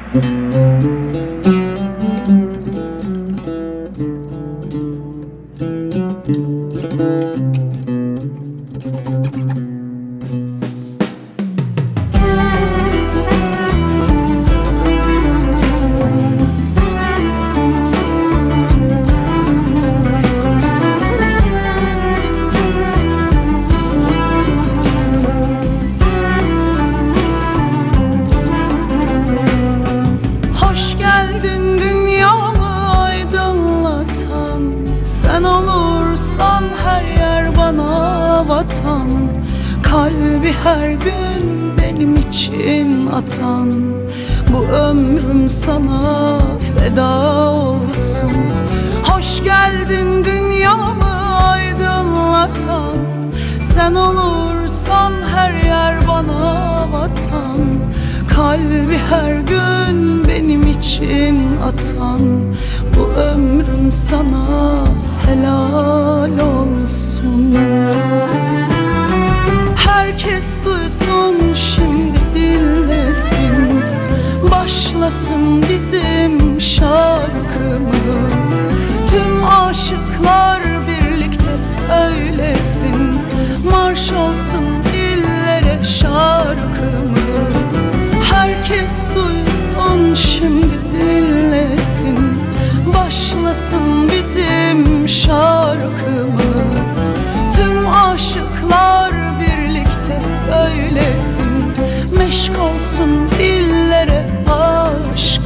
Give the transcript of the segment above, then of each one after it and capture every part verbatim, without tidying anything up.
Vatan, kalbi her gün benim için atan, bu ömrüm sana feda olsun. Hoş geldin dünyamı aydınlatan, sen olursan her yer bana vatan. Kalbi her gün benim için atan, bu ömrüm sana helal olsun. Herkes duysun şimdi dinlesin, başlasın bizim şarkımız. Tüm aşıklar birlikte söylesin, marş olsun dillere şarkımız. Herkes duysun şimdi dinlesin, başlasın bizim şarkımız. Tüm aşıklar birlikte söylesin, meşk olsun dillere aşkımız.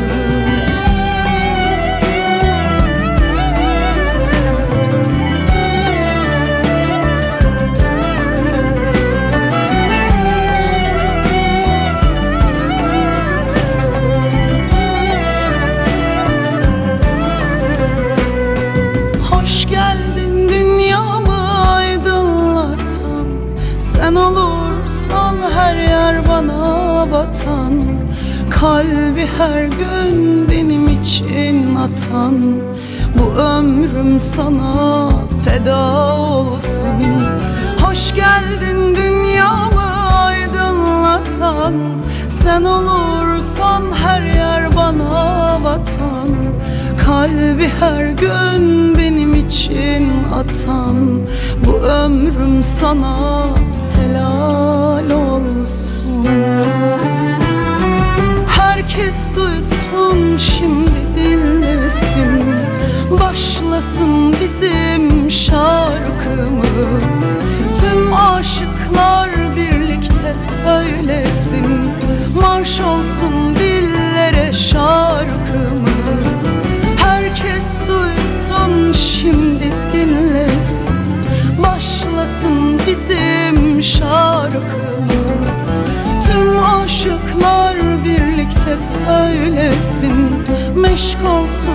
Hoş geldin dünyamı aydınlatan, sen olursan her yer bana vatan. Kalbi her gün benim için atan, bu ömrüm sana feda olsun. Hoş geldin dünyamı aydınlatan, sen olursan her yer bana vatan. Kalbi her gün benim için atan, bu ömrüm sana helal olsun. Herkes duysun şimdi dinlesin, başlasın bizim şarkımız. Tüm aşıklar birlikte söylesin, marş olsun dillere şarkımız. Herkes duysun şimdi dinlesin, başlasın bizim şarkımız. Tüm aşıklar birlikte söylesin, meşk olsun